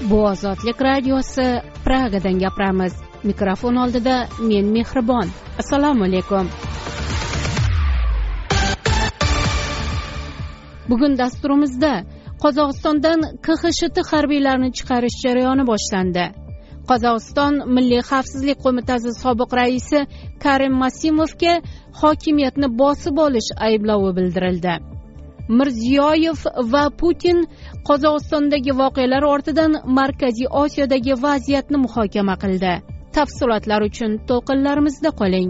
Bu Ozodlik radiosi Pragadan gapiramiz. Mikrofon oldida men Mehribon. Assalomu alaykum. Bugun dasturimizda Qozog'istondan KXSHT harbiylarini chiqarish jarayoni boshlandi. Qozog'iston Milliy xavfsizlik qo'mitasi sobiq raisi Karim Masimovga hokimiyatni bosib olish ayblovi bildirildi. Mirziyoyev va Putin Qozog'istondagi voqealar ortidan Markaziy Osiyodagi vaziyatni muhokama qildi. Tafsilotlar uchun to'lqinlarimizda qoling.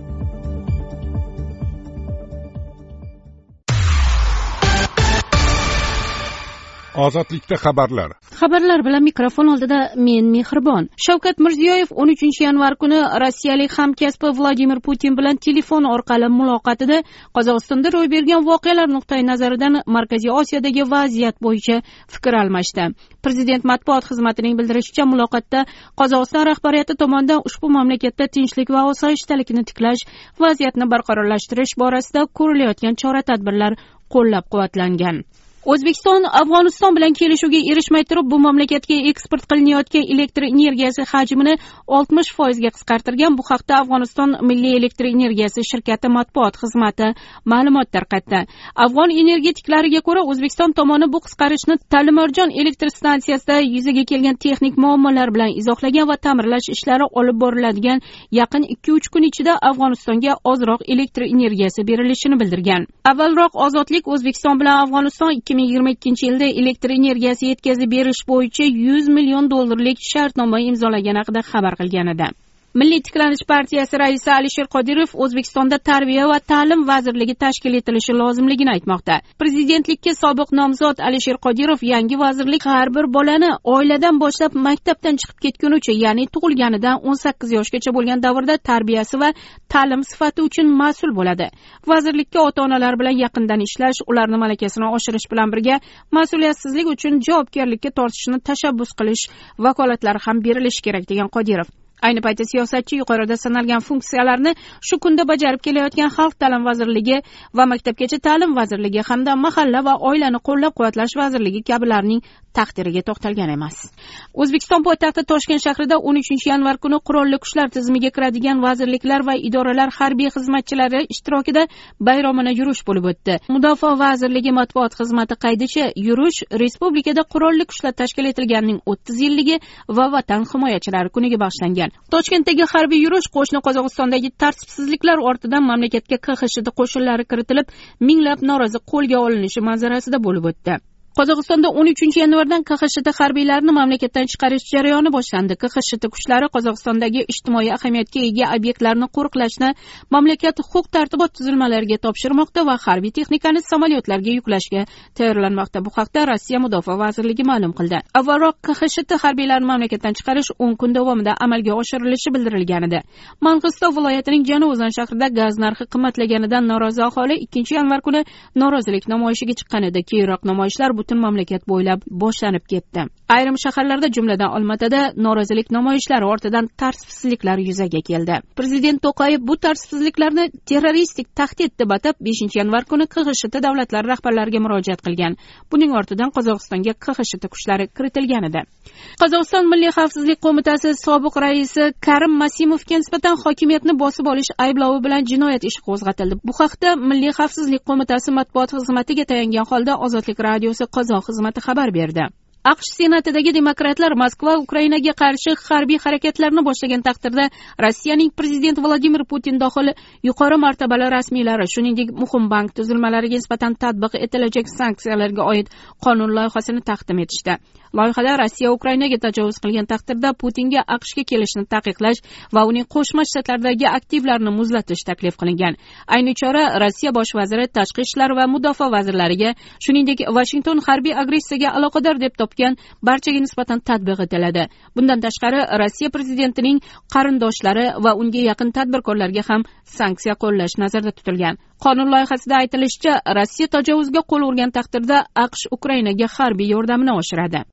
Ozodlikda xabarlar bilan mikrofon oldida men Mehribon. Shavkat Mirziyoyev 13-yanvar kuni rossiyalik hamkasbi Vladimir Putin bilan telefon orqali muloqotida Qozog'istonda ro'y bergan voqealar nuqtai nazaridan Markaziy Osiyodagi vaziyat bo'yicha fikr almashdi. Prezident matbuot xizmatining bildirishicha, muloqotda Qozog'iston rahbariyati tomonidan ushbu mamlakatda tinchlik va osoyishtalikni tiklash, vaziyatni barqarorlashtirish borasida ko'rilayotgan chora-tadbirlar qo'llab-quvvatlangan. O'zbekiston Afg'oniston bilan kelishuvga erishmay turib, bu mamlakatga eksport qilinayotgan elektr energiyasi hajmini 60% ga qisqartirgan. Bu haqda Afg'oniston Milliy elektr energiyasi shirkati matbuot xizmati ma'lumot tarqatdi. Afg'on energetiklariga ko'ra, O'zbekiston tomoni bu qisqarishni Talimarjon elektr stansiyasida yuzaga kelgan texnik muammolar bilan izohlagan va ta'mirlash ishlari olib boriladigan yaqin 2-3 kun ichida Afg'onistonga ozroq elektr energiyasi berilishini bildirgan. Avvalroq Ozodlik O'zbekiston bilan Afg'oniston 2022-yilda elektr energiyasi yetkazib berish bo'yicha $100 million shartnoma imzolagani haqida xabar qilgan edi. Milliy tiklanish partiyasi raisi Alisher Qodirov O'zbekistonda Tarbiya va ta'lim vazirligi tashkil etilishi lozimligini aytmoqda. Prezidentlikka sobiq nomzod Alisher Qodirov yangi vazirlik har bir bolani oiladan boshlab maktabdan chiqib ketgunicha, ya'ni tug'ilganidan 18 yoshgacha bo'lgan davrda tarbiyasi va ta'lim sifati uchun mas'ul bo'ladi. Vazirlikka ota-onalar bilan yaqindan ishlash, ularning malakasini oshirish bilan birga mas'uliyatsizlik uchun javobgarlikka tortishni tashabbus qilish vakolatlari ham berilishi kerak degan Qodirov. Ayni paytda siyosatchi yuqorida sanalgan funksiyalarni shu kunda bajarib kelayotgan Xalq ta'lim vazirligi va Maktabgacha ta'lim vazirligi hamda Mahalla va oilani qo'llab-quvvatlash vazirligi kabilarning taqdiriga to'xtalgan emas. O'zbekiston poytaxti Toshkent shahrida 13-yanvar kuni qurolli kuchlar tizimiga kiradigan vazirliklar va idoralar harbiy xizmatchilari ishtirokida bayramona yurish bo'lib o'tdi. Mudofaa vazirligi matbuot xizmati qaydicha, yurish respublikada qurolli kuchlar tashkil etilganining 30 yilligi va Vatan himoyachilari kuniga bag'ishlangan. Toshkentdagi harbiy yurish qo'shni Qozog'istondagi tartibsizliklar ortidan mamlakatga KXSHT qo'shinlari kiritilib, minglab norozi qo'lga olinishi manzarasida bo'lib o'tdi. Qozog'istonda 13-yanvardan KXSHT harbiylarini mamlakatdan chiqarish jarayoni boshlandi. KXSHT kuchlari Qozog'istondagi ijtimoiy ahamiyatga ega obyektlarni qo'riqlashni mamlakat huquq-tartibot tuzilmalariga topshirmoqda va harbiy texnikani samolyotlarga yuklashga tayyorlanmoqda. Bu haqda Rossiya Mudofaa vazirligi ma'lum qildi. Avvalroq KXSHT harbiylarini mamlakatdan chiqarish 10 kun davomida amalga oshirilishi bildirilgan edi. Mang'istov viloyatining Januzan shahrida gaz narxi qimmatlaganidan norozi aholi 2-yanvar kuni norozilik namoyishiga chiqqan edi. Keyinroq namoyishlar butun mamlakat bo'ylab boshlanib ketdi. Ayrim shaharlarda, jumladan Olmaotada, norozilik namoyishlari ortidan tartibsizliklar yuzaga keldi. Prezident To'qayev bu tartibsizliklarni terroristik tahdid deb atab 5-yanvar kuni KXSHT davlatlari rahbarlariga murojaat qilgan. Buning ortidan Qozog'istonga KXSHT kuchlari kiritilgan edi. Qozog'iston Milliy xavfsizlik qo'mitasi sobiq raisi Karim Masimovga nisbatan hokimiyatni bosib olish ayblovi bilan jinoyat ishi qo'zg'atildi. Bu haqda Milliy xavfsizlik qo'mitasi matbuot xizmatiga tayangan holda Ozodlik radiosi Qozoq xizmati xabar berdi. AQSh senatidagi demokratlar Moskva Ukrainaga qarshi harbiy harakatlarni boshlagan taqdirda Rossiyaning prezident Vladimir Putin dohil yuqori martabali rasmiylari, shuningdek muhim bank tuzilmalariga nisbatan tatbiq etilajak sanksiyalarga oid qonun loyihasini taqdim etishdi. Loyihada Rossiya Ukrainaga tajovuz qilgan taqdirda Putinga AQShga kelishni taqiqlash va uning Qo'shma Shtatlardagi aktivlarini muzlatish taklif qilingan. Ayni chora Rossiya bosh vaziri, tashqi ishlar va mudofaa vazirlariga, shuningdek Washington harbiy agressiyaga aloqador deb topgan barchaga nisbatan tatbiq etiladi. Bundan tashqari, Rossiya prezidentining qarindoshlari va unga yaqin tadbirkorlarga ham sanksiya qo'llash nazarda tutilgan. Qonun loyihasida aytilishicha, Rossiya tajovuzga qo'l urgan taqdirda AQSh Ukrainaga harbiy yordamini oshiradi.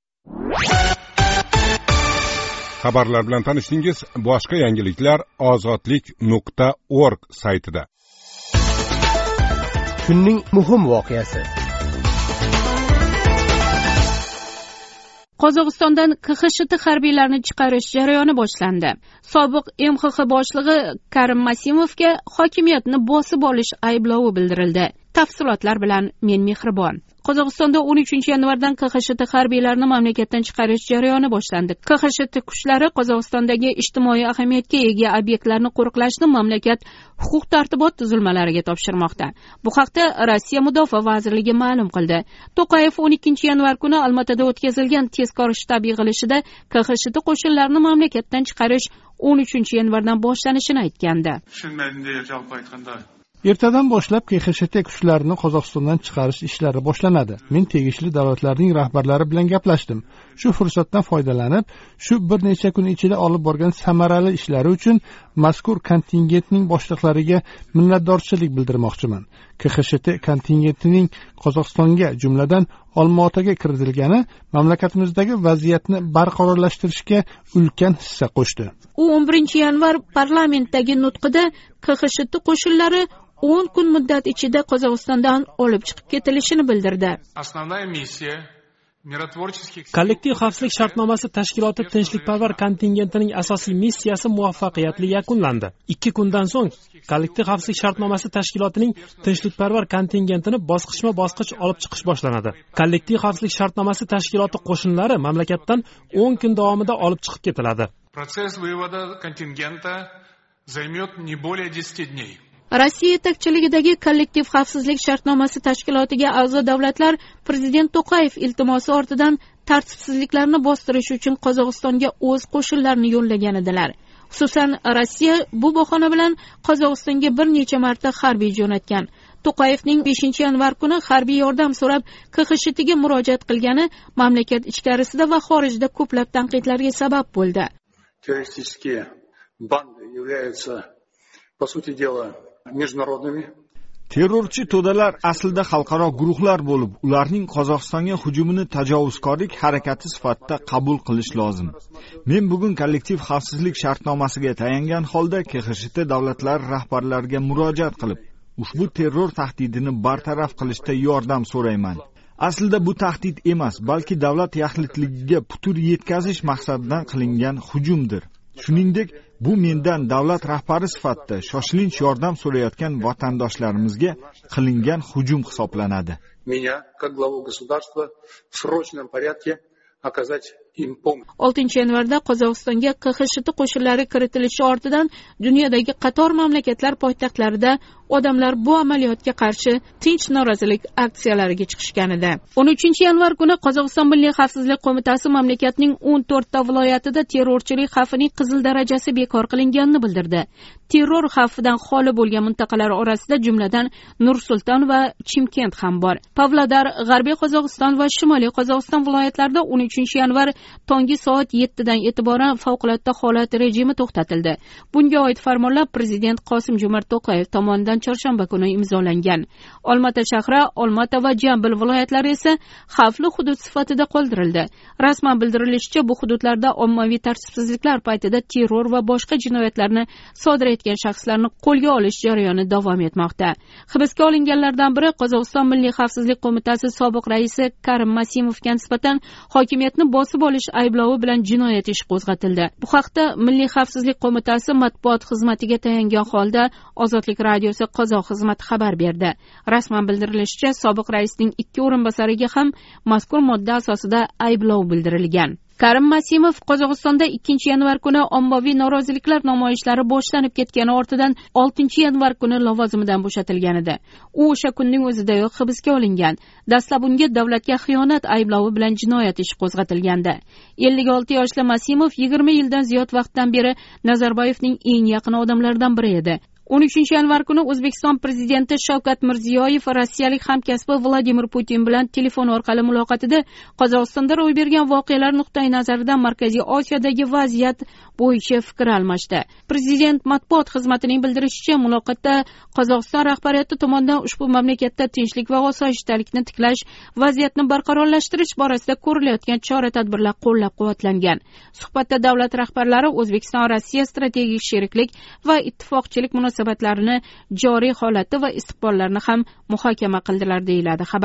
Xabarlar bilan tanishdingiz. Boshqa yangiliklar ozodlik.org saytida. Kunning muhim voqeasi. Qozog'istondan KXSHT harbiylarini chiqarish jarayoni boshlandi. Sobiq MXX boshlig'i Karim Masimovga hokimiyatni bosib olish ayblovi bildirildi. Tafsilotlar bilan men Mehribon. Qozog'istonda 13-yanvardan KXSHT harbiylarini mamlakatdan chiqarish jarayoni boshlandi. KXSHT kuchlari Qozog'istondagi ijtimoiy ahamiyatga ega obyektlarni qo'riqlashni mamlakat huquq-tartibot tuzilmalariga topshirmoqda. Bu haqda Rossiya Mudofaa vazirligi ma'lum qildi. To'qayev 12-yanvar kuni Olmaotada o'tkazilgan tezkor shtab yig'ilishida KXSHT qo'shinlarini mamlakatdan chiqarish 13-yanvardan boshlanishini aytgandi. Ertadan boshlab KXSHT kuchlarini Qozog'istondan chiqarish ishlari boshlanadi. Men tegishli davlatlarning rahbarlari bilan gaplashdim. Shu fursatdan foydalanib, shu bir necha kun ichida olib borgan samarali ishlari uchun mazkur kontingentning boshliqlariga minnatdorchilik bildirmoqchiman. KXSHT kontingentining Qozog'istonga, jumladan Olmaotaga kiritilgani mamlakatimizdagi vaziyatni barqarorlashtirishga ulkan hissa qo'shdi. U 11-yanvar parlamentdagi nutqida KXSHT qo'shinlari 10 kun muddat ichida Qozog'istondan olib chiqib ketilishini bildirdi. Kollektiv xavfsizlik shartnomasi tashkiloti tinchlikparvar kontingentining asosiy missiyasi muvaffaqiyatli yakunlandi. 2 kundan so'ng kollektiv xavfsizlik shartnomasi tashkilotining tinchlikparvar kontingentini bosqichma-bosqich olib chiqish boshlanadi. Kollektiv xavfsizlik shartnomasi tashkiloti qo'shinlari mamlakatdan 10 kun davomida olib chiqib ketiladi. Protsess вывода контингента займет не более 10 дней. Rossiya yetakchiligidagi kollektiv xavfsizlik shartnomasi tashkilotiga a'zo davlatlar prezident To'qayev iltimosi ortidan tartibsizliklarni bostirish uchun Qozog'istonga o'z qo'shinlarini yo'llagan edilar. Xususan, Rossiya bu bahona bilan Qozog'istonga bir necha marta harbiy jo'natgan. To'qayevning 5-yanvar kuni harbiy yordam so'rab KXSHTga murojaat qilgani mamlakat ichkarisida va xorijda ko'plab tanqidlarga sabab bo'ldi. Terroristik banды являются, по сути дела, международными. Terrorchi to'dalar aslida xalqaro guruhlar bo'lib, ularning Qozog'istonga hujumini tajovuzkorlik harakati sifatida qabul qilish lozim. Men bugun kollektiv xavfsizlik shartnomasiga tayangan holda KXSHT davlatlari rahbarlariga murojaat qilib, ushbu terror tahdidini bartaraf qilishda yordam so'rayman. Aslida bu tahdid emas, balki davlat yaxlitligiga putur yetkazish maqsadidan qilingan hujumdir. Shuningdek, bu mendan davlat rahbari sifatida shoshilinch yordam so'rayotgan vatandoshlarimizga qilingan hujum hisoblanadi. Меня, как главу государства, в срочном порядке оказать им помощь. 6-yanvarda Qozog'istonga KXSHT qo'shinlari kiritilishi ortidan dunyodagi qator mamlakatlar poytaxtlarida odamlar bu amaliyotga qarshi tinch norozilik aksiyalariga chiqishgan edi. 13-yanvar kuni Qozog'iston Milliy xavfsizlik qo'mitasi mamlakatning 14 ta viloyatida terrorchilik xavfining qizil darajasi bekor qilinganini bildirdi. Terror xavfidan xoli bo'lgan mintaqalar orasida jumladan Nur-Sulton va Chimkent ham bor. Pavlodar, G'arbiy Qozog'iston va Shimoliy Qozog'iston viloyatlarida 13-yanvar tongi soat 7 dan e'tiboran favqulodda holat rejimi to'xtatildi. Bunga oid farmonlar prezident Qosim-Jo'mart To'qayev tomonidan chorshanba kuni imzolangan. Olmaota shahri, Olmaota va Jambil viloyatlari esa xavfli hudud sifatida qoldirildi. Rasman bildirilishicha, bu hududlarda ommaviy tartibsizliklar paytida terror va boshqa jinoyatlarni sodir etgan shaxslarni qo'lga olish jarayoni davom etmoqda. Hibsga olinganlardan biri Qozog'iston Milliy xavfsizlik qo'mitasi sobiq raisi Karim Masimovga nisbatan hokimiyatni bosib olish ayblovi bilan jinoyat ishi qo'zg'atildi. Bu haqda Milliy xavfsizlik qo'mitasi matbuot xizmatiga tayangan holda Ozodlik radiosi qozoq xizmati xabar berdi. Rasman bildirilishicha, sobiq raisning 2 o'rinbosariga ham mazkur modda asosida ayblov bildirilgan. Karim Masimov Qozog'istonda 2-yanvar kuni ommaviy noroziliklar namoyishlari boshlanib ketgani ortidan 6-yanvar kuni lavozimidan bo'shatilgan edi. U o'sha kunning o'zidayoq hibsga olingan. Dastlab unga davlatga xiyonat ayblovi bilan jinoyat ishi qo'zg'atilgandi. 56 yoshli Masimov 20 yildan ziyod vaqtdan beri Nazarboyevning eng yaqin odamlaridan biri edi. 13-yanvar kuni O'zbekiston prezidenti Shavkat Mirziyoyev rossiyalik hamkasbi Vladimir Putin bilan telefon orqali muloqotida Qozog'istonda ro'y bergan voqealar nuqtai nazaridan Markaziy Osiyodagi vaziyat bo'yicha fikr almashdi. Prezident matbuot xizmatining bildirishicha, muloqotda Qozog'iston rahbariyati tomonidan ushbu mamlakatda tinchlik va osoyishtalikni tiklash, vaziyatni barqarorlashtirish borasida ko'rilayotgan chora-tadbirlar qo'llab-quvvatlangan. Suhbatda davlat rahbarlari O'zbekiston-Rossiya strategik sheriklik va ittifoqchilik munosabatlarini joriy holati va istiqbollarini ham muhokama qildilar, deyiladi xabarda.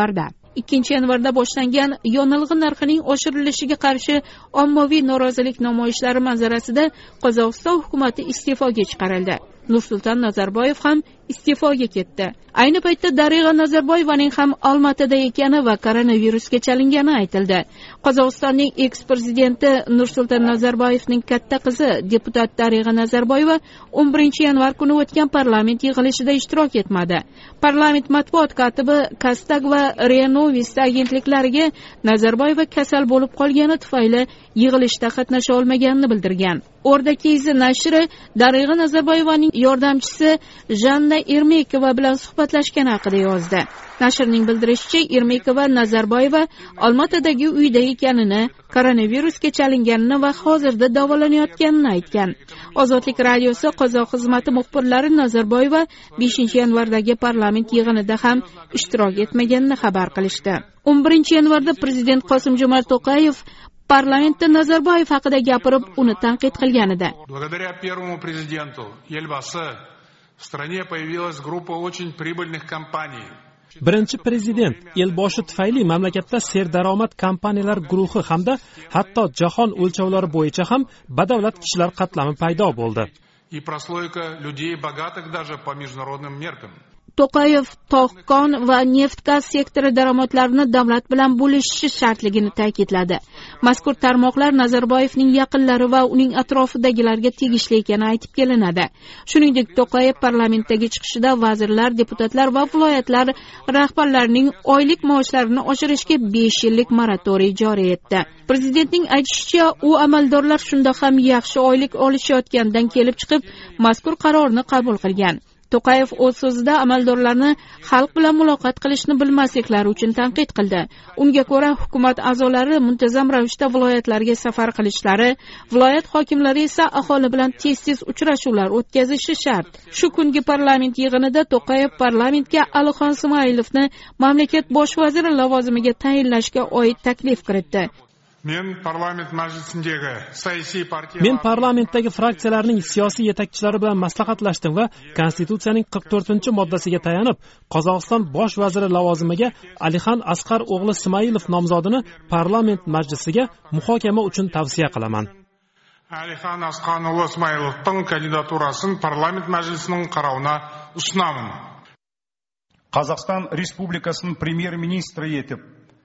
2-yanvarda boshlangan yonilg'i narxining oshirilishiga qarshi ommaviy norozilik namoyishlari manzarasida Qozog'iston hukumati iste'foga chiqarildi. Nursulton Nazarboyev ham iste'foga ketdi. Ayni paytda Darig'a Nazarboyevaning ham Olmaotada ekani va koronavirusga chalingani aytildi. Qozog'istonning eks-prezidenti Nursulton Nazarboyevning katta qizi deputat Darig'a Nazarboyeva 11-yanvar kuni o'tgan parlament yig'ilishida ishtirok etmadi. Parlament matbuot kotibi Kastag va RIA Novosti agentliklariga Nazarboyeva kasal bo'lib qolgani tufayli yig'ilishda qatnasha olmaganini bildirgan. O'rdakizi nashri Darig'a Nazarboyevaning yordamchisi Janna Ermekova bilan suhbatlashgani haqida yozdi. Nashrning bildirishicha, Ermekova Nazarboyeva Olmaotadagi uyda ekanini, koronavirusga chalinganini va hozirda davolanayotganini aytgan. Ozodlik radiosi qozoq xizmati muxbirlari Nazarboyeva 5-yanvardagi parlament yig'inida ham ishtirok etmaganini xabar qilishdi. 11-yanvarda prezident Qosim-Jomart To'qayev parlamentda Nazarboyev haqida gapirib, uni tanqid qilgan edi. Благодаря первому президенту Елбасы в стране появилась группа очень прибыльных компаний. Birinchi prezident Elboshi tufayli mamlakatda serdaromad kompaniyalar guruhi hamda hatto jahon o'lchovlari bo'yicha ham badavlat kishilar qatlami paydo bo'ldi. И прослойка людей богатых даже по международным меркам. To'qayev tog'-kon va neft-gaz sektori daromadlarini davlat bilan bo'lishishi shartligini ta'kidladi. Mazkur tarmoqlar Nazarboyevning yaqinlari va uning atrofidagilarga tegishli ekani aytib kelinadi. Shuningdek, To'qayev parlamentdagi chiqishida vazirlar, deputatlar va viloyatlar rahbarlarining oylik maoshlarini oshirishga 5 yillik moratoriy joriy etdi. Prezidentning aytishicha, u amaldorlar shunda ham yaxshi oylik olishayotgandan kelib chiqib, mazkur qarorni qabul qilgan. To'qayev o'z so'zida amaldorlarni xalq bilan muloqot qilishni bilmasliklari uchun tanqid qildi. Unga ko'ra, hukumat a'zolari muntazam ravishda viloyatlarga safar qilishlari, viloyat hokimlari esa aholi bilan tez-tez uchrashuvlar o'tkazishi shart. Shu kungi parlament yig'inida To'qayev parlamentga Alixon Ismoilovni mamlakat bosh vaziri lavozimiga tayinlashga oid taklif kiritdi. Men parlamentdagi fraksiyalarning siyosiy yetakchilari bilan maslahatlashdim va Konstitutsiyaning 44-moddasiga tayanib, Qozog'iston bosh vaziri lavozimiga Alixon Asqar o'g'li Ismoilov nomzodini parlament majlisiga muhokama uchun tavsiya qilaman. Alixon Asqar o'g'li Ismoilovning kandidaturaсын parlament majlisining qaroruna usunaman. Qozog'iston Respublikasining premyer-ministri etib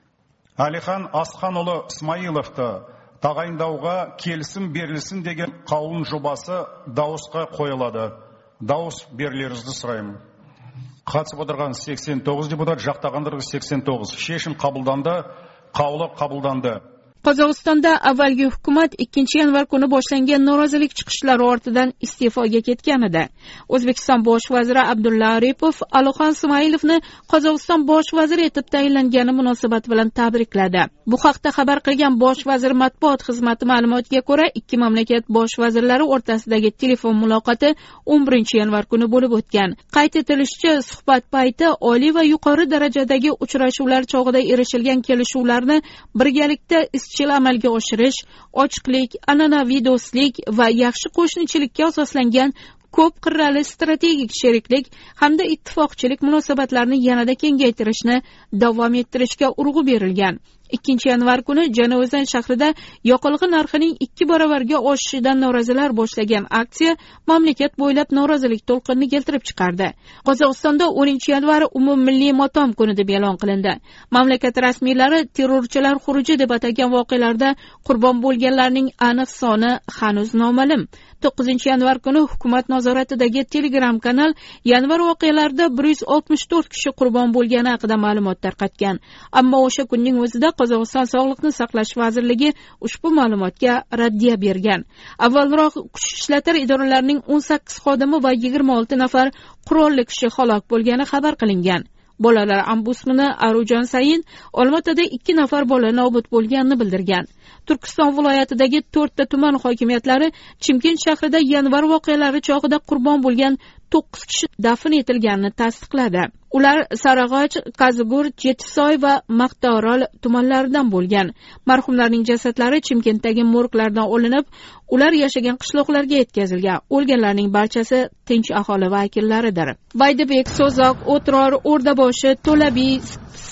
Alixon Asqanұлы Ismoilovni tағайындауға келісім берілсін деген қаулының жобасы дауысқа қойылады. Дауыс берулеріңізді сұраймын. Қатысып отырған 89 депутат, жақтағандар 89. Шешім қабылданды, қаулы қабылданды. Qozog'istonda avvalgi hukumat 2-yanvar kuni boshlangan norozilik chiqishlari ortidan iste'foga ketgan edi. O'zbekiston bosh vaziri Abdulla Aripov Alixon Ismoilovni Qozog'iston bosh vaziri etib tayinlangani munosabati bilan tabrikladi. Bu haqda xabar qilgan bosh vazir matbuot xizmati ma'lumotiga ko'ra, ikki mamlakat bosh vazirlari o'rtasidagi telefon muloqoti 11-yanvar kuni bo'lib o'tgan. Qayd etilishicha, suhbat payti oliy va yuqori darajadagi uchrashuvlar chog'ida erishilgan kelishuvlarni birgalikda amalga oshirish, ochiqlik, an'anaviy do'stlik va yaxshi qo'shnichilikka asoslangan ko'p qirrali strategik sheriklik hamda ittifoqchilik munosabatlarini yanada kengaytirishni davom ettirishga urg'u berilgan. 2-yanvar kuni Janozan shahrida yoqilg'i narxining 2 barobarga oshishidan norozilar boshlagan aksiya mamlakat bo'ylab norozilik to'lqinini keltirib chiqardi. Qozog'istonda 10-yanvar umummilliy motam kuni deb e'lon qilindi. Mamlakat rasmiylari terrorchilar xuruji deb atagan voqealarda qurbon bo'lganlarning aniq soni hanuz noma'lum. 9-yanvar kuni hukumat nazoratidagi Telegram kanal yanvar voqealarida 164 kishi qurbon bo'lgani haqida ma'lumot tarqatgan. Ammo o'sha kunning o'zida Qozog'iston Sog'liqni saqlash vazirligi ushbu ma'lumotga raddiya bergan. Avvalroq kuch ishlatar idoralarining 18 xodimi va 26 nafar qurolli kishi halok bo'lgani xabar qilingan. Bolalar ombudsmani Arujon Sayin Olmaotada 2 nafar bola nobud bo'lganini bildirgan. Turkiston viloyatidagi 4 ta tuman hokimiyatlari Chimkent shahrida yanvar voqealari chog'ida qurbon bo'lgan 9 kishi dafn etilganini tasdiqladi. Ular Sarag'och, Qazigur, Jetsoy va Maqtaorol tumanlaridan bo'lgan. Marhumlarning jasadlari Chimkentdagi morglardan olinib, ular yashagan qishloqlarga yetkazilgan. O'lganlarning barchasi tinch aholi vakillaridir. Baydibek, So'zoq, O'tror, O'rdaboshi, To'labiy,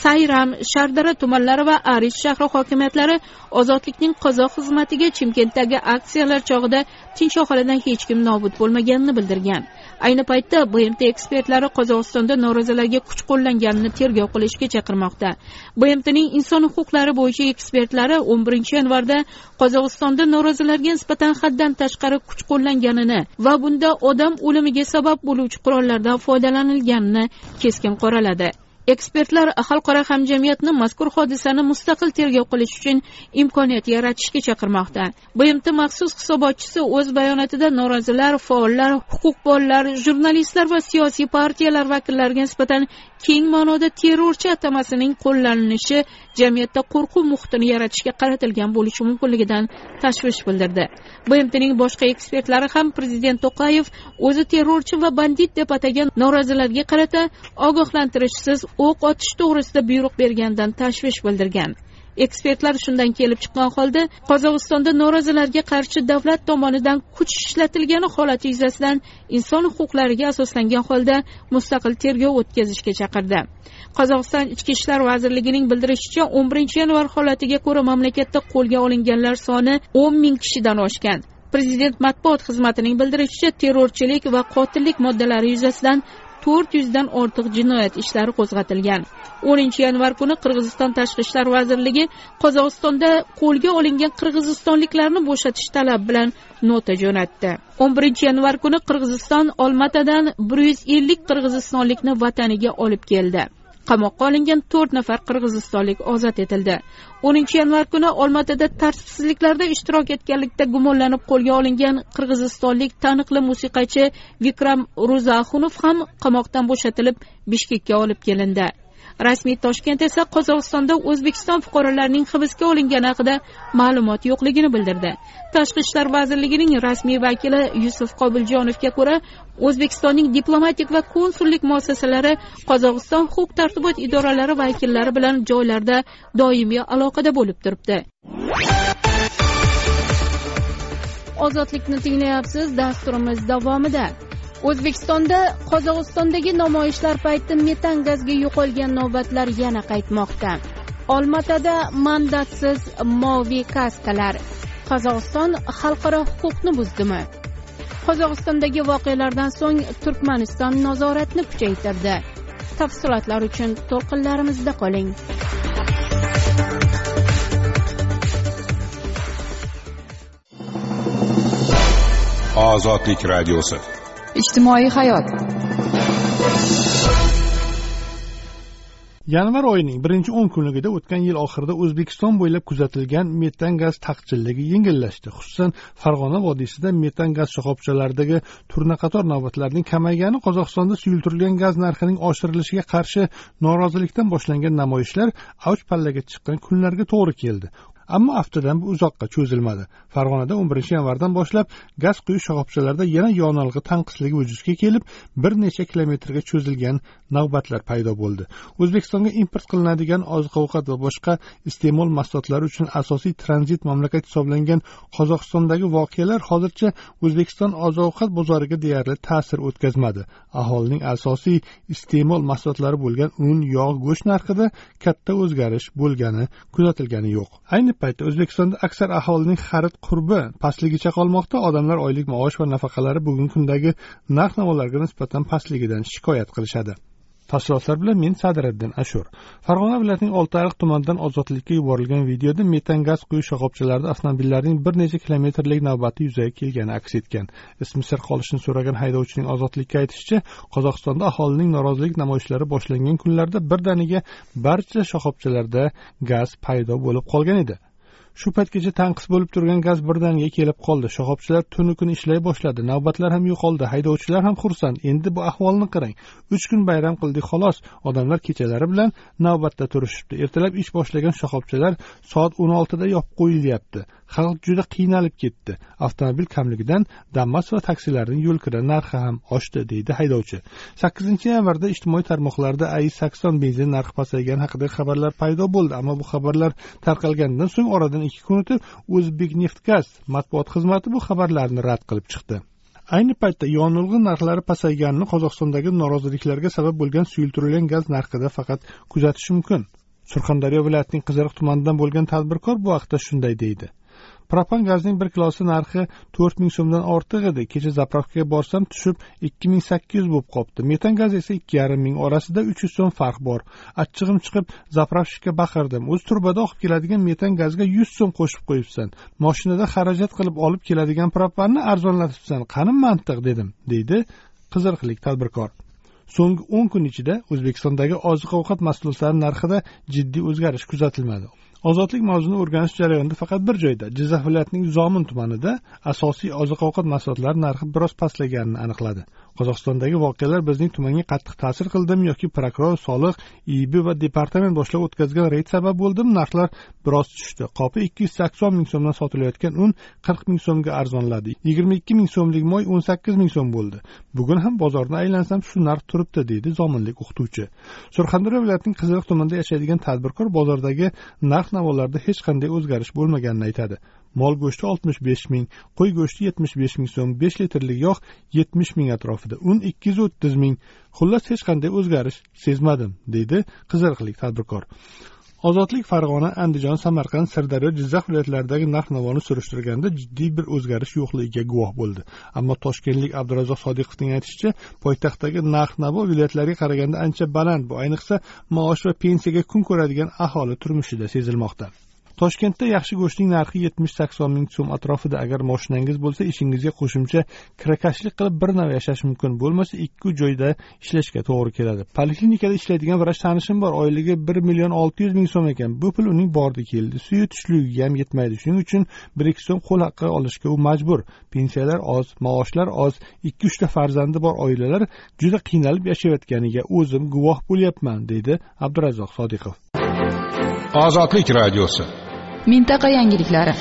Sayram, Shardara tumanlari va Arish shahri hokimiyatlari ozodlikning qozoq xizmatiga Chimkentdagi aksiyalar chog'ida tinch aholidan hech kim nobud bo'lmaganini bildirgan. Ayni paytda BMT ekspertlari Qozog'istonda norozilarga kuch qo'llanganini tergov qilishga chaqirmoqda. BMTning inson huquqlari bo'yicha ekspertlari 11-yanvarda Qozog'istonda norozilarga nisbatan haddan tashqari kuch qo'llanganini va bunda odam o'limiga sabab bo'luvchi qurollardan foydalanilganini keskin qoraladi. Ekspertlar xalqaro hamjamiyatni mazkur hodisani mustaqil tergov qilish uchun imkoniyat yaratishga chaqirmoqda. BMT maxsus hisobotchisi o'z bayonotida norozilar, faollar, huquqbonlar, jurnalistlar va siyosiy partiyalar vakillariga nisbatan keng ma'noda terrorchi atamasining qo'llanilishi jamiyatda qo'rquv muhitini yaratishga qaratilgan bo'lishi mumkinligidan tashvish bildirdi. BMTning boshqa ekspertlari ham prezident To'qayev o'zi terrorchi va bandit deb atagan norozilarga qarata ogohlantirishsiz o'q otish to'g'risida buyruq bergandan tashvish bildirgan. Ekspertlar shundan kelib chiqqan holda Qozog'istonda norozilarga qarshi davlat tomonidan kuch ishlatilgani holati yuzasidan inson huquqlariga asoslangan holda mustaqil tergov o'tkazishga chaqirdi. Qozog'iston Ichki ishlar vazirligining bildirishicha 11-yanvar holatiga ko'ra mamlakatda qo'lga olinganlar soni 10,000 kishidan oshgan. Prezident matbuot xizmatining bildirishicha terrorchilik va qotillik moddalari yuzasidan 400 dan ortiq jinoyat ishlari qo'zg'atilgan. 10-yanvar kuni Qirg'iziston Tashqi ishlar vazirligi Qozog'istonda qo'lga olingan qirg'izistonliklarni bo'shatish talabi bilan nota jo'natdi. 11-yanvar kuni Qirg'iziston Olmatadan 150 qirg'izistonlikni vataniga olib keldi. Qamoqqa olingan 4 nafar qirg'izistonlik ozod etildi. 10-yanvar kuni Olmatada tartibsizliklarda ishtirok etganlikda gumonlanib qo'lga olingan qirg'izistonlik taniqli musiqachi Vikram Ruzaxunov ham qamoqdan bo'shatilib Bishkekka olib kelindi. Rasmiy Toshkent esa Qozog'istonda O'zbekiston fuqarolarining hibsga olingani haqida ma'lumot yo'qligini bildirdi. Tashqi ishlar vazirligining rasmiy vakili Yusuf Qobiljonovga ko'ra, O'zbekistonning diplomatik va konsullik muassasalari Qozog'iston huquq-tartibot idoralari vakillari bilan joylarda doimiy aloqada bo'lib turibdi. Ozodlikni tinglayapsiz, dasturimiz davomida. O'zbekistonda Qozog'istondagi namoyishlar payti metan gazga yo'qolgan navbatlar yana qaytmoqda. Olmatada mandatsiz moviy kaskalar. Qozog'iston xalqaro huquqni buzdimi? Qozog'istondagi voqealardan so'ng Turkmaniston nazoratni kuchaytirdi. Tafsilotlar uchun to'lqinlarimizda qoling. Ozodlik radiosi. Ijtimoiy hayot. Yanvar oyining 10 kunligida o'tgan yil oxirida O'zbekiston bo'ylab kuzatilgan metan gaz taqchilligi yengillashdi. Xususan, Farg'ona vodiysida metan gaz shoxobchalaridagi turnaqator navbatlarning kamaygani Qozog'istonda suyultirilgan gaz narxining oshirilishiga qarshi norozilikdan boshlangan namoyishlar avj pallaga chiqqan kunlarga to'g'ri keldi. Ammo haftadan bu uzoqqa cho'zilmadi. Farg'onada 11-yanvardan boshlab gaz quyish shoxobchalarida yana yonilg'i tanqisligi vujudga kelib, bir necha kilometrga cho'zilgan navbatlar paydo bo'ldi. O'zbekistonga import qilinadigan oziq-ovqat va boshqa iste'mol mahsulotlari uchun asosiy tranzit mamlakat hisoblangan Qozog'istondagi voqealar hozircha O'zbekiston oziq-ovqat bozoriga deyarli ta'sir o'tkazmadi. Aholining asosiy iste'mol mahsulotlari bo'lgan un, yog', go'sht narxida katta o'zgarish bo'lgani kuzatilgani yo'q. Ayni paytda O'zbekistonda aksar aholining xarid qurbi pastligicha qolmoqda. Odamlar oylik maosh va nafaqalari bugungi kundagi narx-navolarga nisbatan pastligidan shikoyat qilishadi. Tafsilotlar bilan men Sadiriddin Ashur. Farg'ona viloyatining Oltiariq tumanidan ozodlikka yuborilgan videoda metan gaz quyish shoxobchalarida avtomobillarning bir necha kilometrlik navbati yuzaga kelgani aks etgan. Ismi sir qolishini so'ragan haydovchining ozodlikka aytishicha, Qozog'istonda aholining norozilik namoyishlari boshlangan kunlarda birdaniga barcha shoxobchalarda gaz paydo bo'lib qolgan edi. Shu paytgacha tanqis bo'lib turgan gaz birdaniga kelib qoldi. Shoxobchalar tunu kun ishlay boshladi. Navbatlar ham yo'qoldi. Haydovchilar ham xursand. Endi bu ahvolni qarang. 3 kun bayram qildik xolos. Odamlar kechalari bilan navbatda turishibdi. Ertalab ish boshlagan shoxobchalar soat 16 da yopib qo'yilyapti. Xalq juda qiynalib ketdi. Avtomobil kamligidan Damas va taksilarning yo'lkira narxi ham oshdi, deydi haydovchi. 8-yanvarda ijtimoiy tarmoqlarda AI-80 benzin narxi pasaygani haqidagi xabarlar paydo bo'ldi, ammo bu xabarlar tarqalgandan so'ng oradan 2 kun o'tib O'zbekneftgaz matbuot xizmati bu xabarlarni rad qilib chiqdi. Ayni paytda yonilg'i narxlari pasayganini Qozog'istondagi noroziliklarga sabab bo'lgan suyultirilgan gaz narxida faqat kuzatish mumkin. Surxondaryo viloyatining Qiziriq tumanidan bo'lgan tadbirkor bu haqda shunday deydi. Propan gazning 1 kilosi narxi 4000 so'mdan ortiq edi. Kecha zapravkaga borsam tushib 2800 bo'lib qopti. Metan gaz esa 2500 orasida 300 so'm farq bor. Achchig'im chiqib zapravshikka baqirdim. O'z turbada oqib keladigan metan gazga 100 so'm qo'shib qo'yibsan. Mashinada xarajat qilib olib keladigan propanni arzonlatibsan. Qani mantiq dedim, deydi qiziriqlik tadbirkor. So'nggi 10 kun ichida O'zbekistondagi oziq-ovqat mahsulotlari narxida jiddiy o'zgarish kuzatilmadi. Ozodlik mavzuni o'rganish jarayonida faqat bir joyda, Jizzax viloyatining Zomin tumanida asosiy oziq-ovqat mahsulotlari narxi biroz pastlaganini aniqladi. Qozog'istondagi voqealar bizning tumanga qattiq ta'sir qildimi yoki prokuror, soliq, IB va departament boshlab o'tkazgan reyd sabab bo'ldimi? Narxlar biroz tushdi. Qopi 280 ming so'mdan sotilayotgan un 40 ming so'mga arzonladi. 22 ming so'mlik moy 18 ming so'm bo'ldi. Bugun ham bozorni aylansam shu narx turibdi, deydi zominlik o'qituvchi. Surxondaryo viloyatining Qiziriq tumanida yashaydigan tadbirkor bozordagi narx-navolarda hech qanday o'zgarish bo'lmaganini aytadi. Mol go'shti 65 ming, qo'y go'shti 75 ming so'm, 5 litrlik yog' 70 ming atrofida, un 230 ming. Xullas hech qanday o'zgarish sezmadim, deydi qiziriqlik tadbirkor. Ozodlik Farg'ona, Andijon, Samarqand, Sirdaryo, Jizzax viloyatlaridagi narx-navoni surishtirganda jiddiy bir o'zgarish yo'qligiga guvoh bo'ldi. Ammo toshkentlik Abdurazzoq Sodiqovning aytishicha, poytaxtdagi narx-navo viloyatlarga qaraganda ancha baland. Bu ayniqsa maosh va pensiyaga kun ko'radigan aholi turmushida sezilmoqda. Toshkentda yaxshi go'shtning narxi 70-80 ming so'm atrofida. Agar mashinangiz bo'lsa, ishingizga qo'shimcha kirakashlik qilib bir nav yashash mumkin. Bo'lmasa 2 joyda ishlashga to'g'ri keladi. Poliklinikada ishlaydigan vrach tanishim bor. Oyligi 1 million 600 ming so'm ekan. Bu pul uning bordi keldi. Suyi tushligiga ham yetmaydi. Shuning uchun 1-2 so'm qo'l haqqi olishga u majbur. Pensiyalar oz, maoshlar oz, 2-3 ta farzandi bor oilalar juda qiynalib yashayotganiga o'zim guvoh bo'lyapman, deydi Abdurazzoq Sodiqov. Ozodlik radiosi. Mintaqa yangiliklari.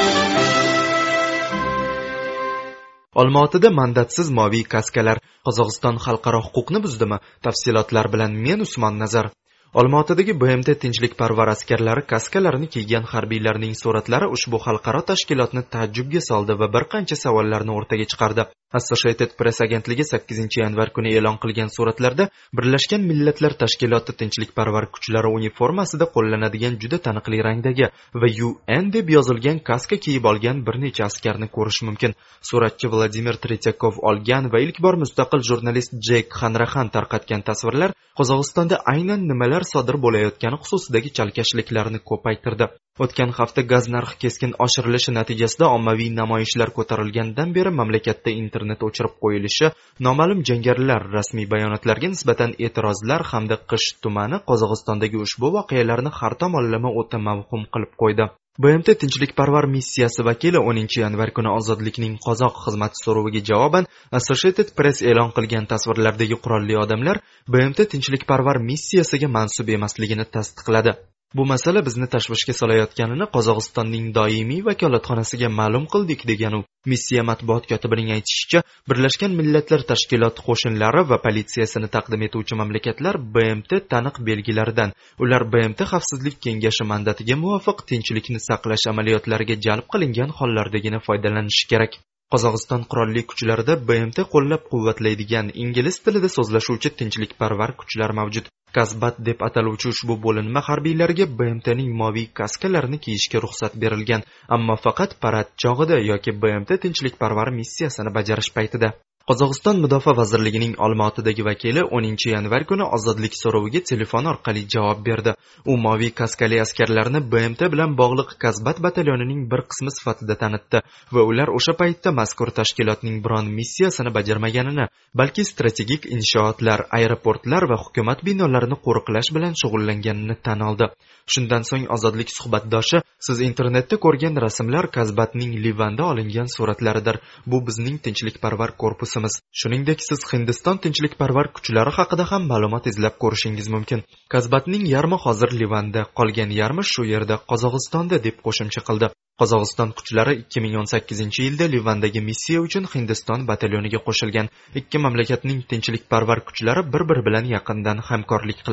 Olmaotada mandatsiz moviy kaskalar Qozog'iston xalqaro huquqni buzdimi? Tafsilotlar bilan men Usmon Nazar. Olmaotadagi BMT tinchlikparvar askarlari kaskalarini kiygan harbiylarning suratlari ushbu xalqaro tashkilotni taajjubga soldi va bir qancha savollarni o'rtaga chiqardi. Associated Press agentligi 8-yanvar kuni e'lon qilgan suratlarda Birlashgan Millatlar Tashkiloti tinchlikparvar kuchlari uniformasida qo'llanadigan juda taniqli rangdagi va UN deb yozilgan kaska kiyib olgan bir necha askarni ko'rish mumkin. Suratchi Vladimir Tretyakov olgan va ilk bor mustaqil jurnalist Jek Hanrahan tarqatgan tasvirlar Qozog'istonda aynan nimalar sodir bo'layotgani xususidagi chalkashliklarni ko'paytirdi. O'tgan hafta gaz narxi keskin oshirilishi natijasida ommaviy namoyishlar ko'tarilgandan beri mamlakatda internet o'chirib qo'yilishi, noma'lum jangarilar rasmiy bayonotlarga nisbatan e'tirozlar hamda qish tumani Qozog'istondagi ushbu voqealarni har tomonlama o'ta mavhum qilib qo'ydi. BMT tinchlikparvar missiyasi vakili 10-yanvar kuni ozodlikning qozoq xizmati so'roviga javoban Associated Press e'lon qilgan tasvirlardagi qurolli odamlar BMT tinchlikparvar missiyasiga mansub emasligini tasdiqladi. Bu masala bizni tashvishga solayotganini Qozog'istonning doimiy vakolatxonasiga ma'lum qildik, degan u. Missiya matbuot kotibining aytishicha, Birlashgan Millatlar Tashkiloti qo'shinlari va politsiyasini taqdim etuvchi mamlakatlar BMT taniq belgilaridan, ular BMT Xavfsizlik kengashi mandatiga muvofiq tinchlikni saqlash amaliyotlariga jalb qilingan hollardagina foydalanishi kerak. Qozog'iston qurolli kuchlarida BMT qo'llab-quvvatlaydigan ingliz tilida so'zlashuvchi tinchlikparvar kuchlar mavjud. Kazbat deb ataluvchi ushbu bo'linma harbiylariga BMTning moviy kaskalarini kiyishga ruxsat berilgan, ammo faqat parad chog'ida yoki BMT tinchlikparvar missiyasini bajarish paytida. Qozog'iston Mudofaa vazirligining Olmaotadagi vakili 10-yanvar kuni ozodlik so'roviga telefon orqali javob berdi. U moviy kaskali askarlarni BMT bilan bog'liq Kazbat batalyonining bir qismi sifatida tanitdi va ular o'sha paytda mazkur tashkilotning biron missiyasini bajarmaganini, balki strategik inshootlar, aeroportlar va hukumat binolarini qo'riqlash bilan shug'ullanganini tan oldi. Shundan so'ng ozodlik suhbatdoshi, siz internetda ko'rgan rasmlar Kazbatning Livanda olingan suratlaridir. Bu bizning tinchlikparvar korpusimiz. Shuningdek, siz Hindiston tinchlikparvar kuchlari haqida ham ma'lumot izlab ko'rishingiz mumkin. Kazbatning yarmi hozir Livanda, qolgan yarmi shu yerda Qozog'istonda, deb qo'shimcha qildi. Qozog'iston kuchlari 2018-yilda Livandagi missiya uchun Hindiston batalyoniga qo'shilgan. Ikki mamlakatning tinchlikparvar kuchlari bir-biri bilan yaqindan hamkorlik qiladi.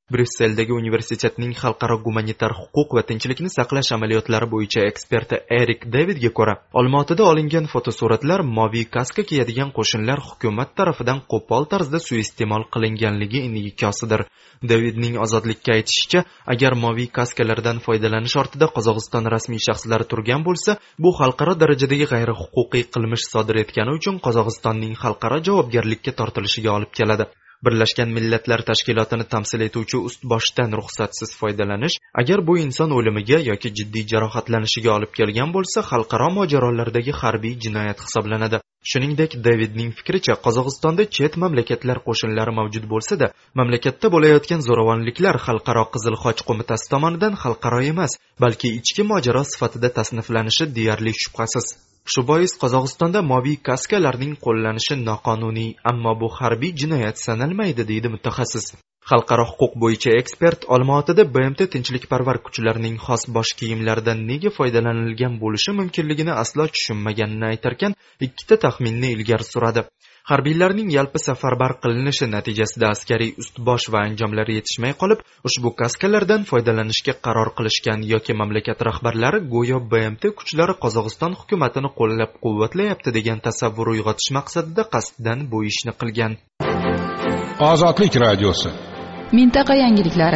Bryusseldagi universitetning xalqaro gumanitar huquq va tinchlikni saqlash amaliyotlari bo'yicha eksperti Erik Davidga ko'ra, Olmaotada olingan fotosuratlar moviy kaska kiyadigan qo'shinlar hukumat tarafidan qo'pol tarzda suiiste'mol qilinganligi inkosidir. Davidning ozodlikka aytishicha, agar moviy kaskalardan foydalanish ortida Qozog'iston rasmiy shaxslari turgan bo'lsa, bu xalqaro darajadagi g'ayrihuquqiy qilmish sodir etgani uchun Qozog'istonning xalqaro javobgarlikka tortilishiga olib keladi. Birlashgan Millatlar Tashkilotini tamsil etuvchi ust-boshdan ruxsatsiz foydalanish, agar bu inson o'limiga yoki jiddiy jarohatlanishiga olib kelgan bo'lsa, xalqaro mojarolardagi harbiy jinoyat hisoblanadi. Shuningdek, Davidning fikricha, Qozog'istonda chet mamlakatlar qo'shinlari mavjud bo'lsa-da, mamlakatda bo'layotgan zo'ravonliklar Xalqaro Qizil Xoch qo'mitasi tomonidan xalqaro emas, balki ichki mojaro sifatida tasniflanishi deyarli shubhasiz. Shu bois Qozog'istonda moviy kaskalarning qo'llanishi noqonuniy, ammo bu harbiy jinoyat sanalmaydi, deydi mutaxassis. Xalqaro huquq bo'yicha ekspert Olmaotada BMT tinchlikparvar kuchlarining xos bosh kiyimlaridan nega foydalanilgan bo'lishi mumkinligini aslo tushunmaganini aytarkan, ikkita taxminni ilgari suradi. Harbiylarning yalpi safarbar qilinishi natijasida askariy ust-bosh va anjomlar yetishmay qolib, ushbu kaskalardan foydalanishga qaror qilishgan yoki mamlakat rahbarlari go'yo BMT kuchlari Qozog'iston hukumatini qo'llab-quvvatlayapti degan tasavvur uyg'otish maqsadida qasddan bu ishni qilgan. Ozodlik radiosi. Mintaqa yangiliklari.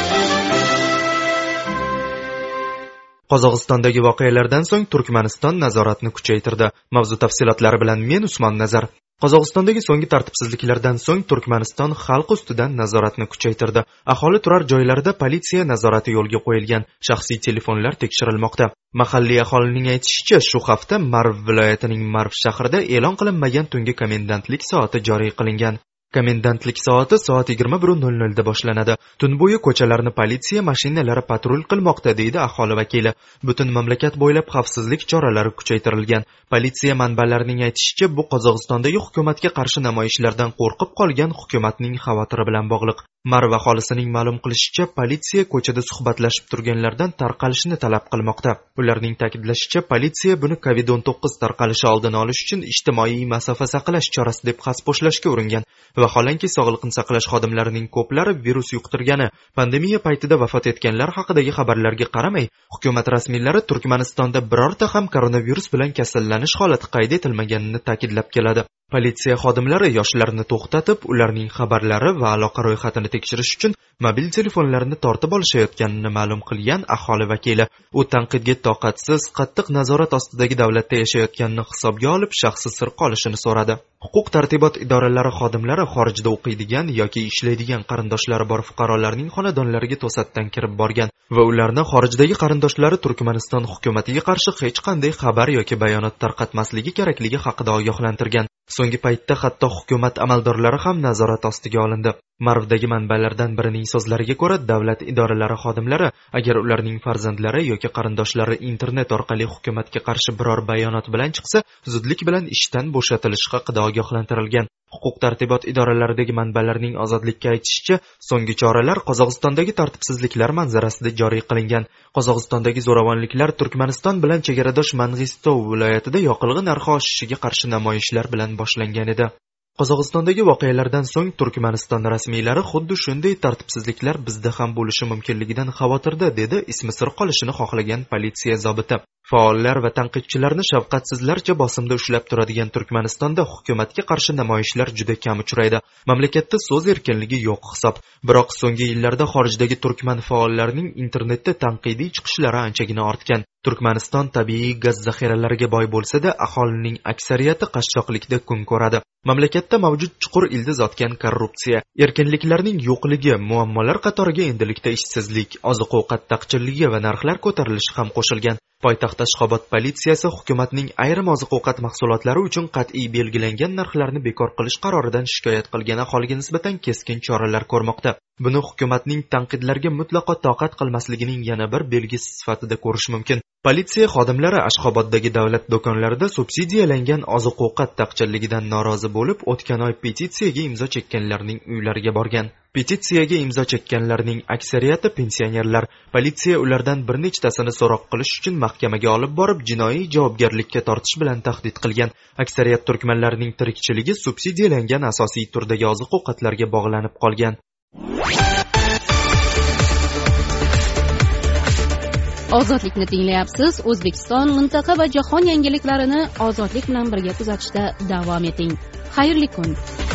Qozog'istondagi voqealardan so'ng Turkmaniston nazoratni kuchaytirdi. Mavzu tafsilotlari bilan men Usmon Nazar. Qozog'istondagi so'nggi tartibsizliklardan so'ng Turkmaniston xalq ustidan nazoratni kuchaytirdi. Aholi turar joylarida politsiya nazorati yo'lga qo'yilgan, shaxsiy telefonlar tekshirilmoqda. Mahalliy aholining aytishicha, shu hafta Marv viloyatining Marv shahrida e'lon qilinmagan tungi komendantlik soati joriy qilingan. Komendantlik soati soat 21:00 da boshlanadi. Tun bo'yi ko'chalarni politsiya mashinalari patrul qilmoqda, deydi aholi vakili. Butun mamlakat bo'ylab xavfsizlik choralari kuchaytirilgan. Politsiya manbalarining aytishicha, bu Qozog'istondagi hukumatga qarshi namoyishlardan qo'rqib qolgan hukumatning xavotiri bilan bog'liq. Marv aholisining ma'lum qilishicha, politsiya ko'chada suhbatlashib turganlardan tarqalishni talab qilmoqda. Ularning ta'kidlashicha, politsiya buni COVID-19 tarqalishi oldini olish uchun ijtimoiy masofa saqlash chorasi deb xaspo'shlashga uringan. Vaholanki sog'liqni saqlash xodimlarining ko'plari virus yuqtirgani, pandemiya paytida vafot etganlar haqidagi xabarlarga qaramay, hukumat rasmiylari Turkmanistonda birorta ham koronavirus bilan kasallanish holati qayd etilmaganini ta'kidlab keladi. Politsiya xodimlari yoshlarni to'xtatib, ularning xabarlari va aloqa ro'yxatini tekshirish uchun mobil telefonlarini tortib olishayotganini ma'lum qilgan aholi vakili. U tanqidga toqatsiz, qattiq nazorat ostidagi davlatda yashayotganini hisobga olib, shaxsi sir qolishini so'radi. Huquq tartibot idoralari xodimlari xorijda o'qiydigan yoki ishlaydigan qarindoshlari bor fuqarolarning xonadonlariga to'satdan kirib borgan va ularni xorijdagi qarindoshlari Turkmaniston hukumatiga qarshi hech qanday xabar yoki bayonot tarqatmasligi kerakligi haqida ogohlantirgan. So'nggi paytda hatto hukumat amaldorlari ham nazorat ostiga olindi. Marvdagi manbalardan birining so'zlariga ko'ra, davlat idoralari xodimlari agar ularning farzandlari yoki qarindoshlari internet orqali hukumatga qarshi biror bayonot bilan chiqsa, zudlik bilan ishdan bo'shatilishi haqida ogohlantirilgan. Huquq tartibot idoralaridagi manbalarning ozodlikka aytishicha, so'nggi choralar Qozog'istondagi tartibsizliklar manzarasida joriy qilingan. Qozog'istondagi zo'ravonliklar Turkmaniston bilan chegaradosh Mang'istov viloyatida yoqilg'i narxi oshishiga qarshi namoyishlar bilan boshlangan edi. Qozog'istondagi voqealardan so'ng Turkmaniston rasmiylari xuddi shunday tartibsizliklar bizda ham bo'lishi mumkinligidan xavotirda, dedi ismi sir qolishini xohlagan politsiya zobiti. Faollar va tanqidchilarni shafqatsizlarcha bosimda ushlab turadigan Turkmanistonda hukumatga qarshi namoyishlar juda kam uchraydi. Mamlakatda so'z erkinligi yo'q hisob. Biroq so'nggi yillarda xorijdagi turkman faollarining internetda tanqidiy chiqishlari anchagina ortgan. Turkmaniston tabiiy gaz zaxiralariga boy bo'lsa-da, aholining aksariyati qashshoqlikda kun ko'radi. Mamlakatda mavjud chuqur ildiz otgan korrupsiya, erkinliklarning yo'qligi, muammolar qatoriga endilikda ishsizlik, oziq-ovqat taqchilligi va narxlar ko'tarilishi ham qo'shilgan. Poytaxt Ashxobod politsiyasi hukumatning ayrim oziq-ovqat mahsulotlari uchun qat'iy belgilangan narxlarni bekor qilish qaroridan shikoyat qilgan aholiga nisbatan keskin choralar ko'rmoqda. Buni hukumatning tanqidlarga mutlaqo toqat qilmasligining yana bir belgisi sifatida ko'rish mumkin. Politsiya xodimlari Ashxoboddagi davlat do'konlarida subsidiyalangan oziq-ovqat taqchilligidan norozi bo'lib, o'tgan oy petitsiyaga imzo chekkanlarning uylariga borgan. Petitsiyaga imzo chekkanlarning aksariyati pensionerlar. Politsiya ulardan bir nechtasini so'roq qilish uchun mahkamaga olib borib, jinoiy javobgarlikka tortish bilan tahdid qilgan. Aksariyat turkmanlarning tirikchiligi subsidiyalangan asosiy turdagi oziq-ovqatlarga bog'lanib qolgan. Ozodlikni tinglayapsiz. O'zbekiston, mintaqa va jahon yangiliklarini ozodlik bilan birga kuzatishda davom eting. Xayrli kun.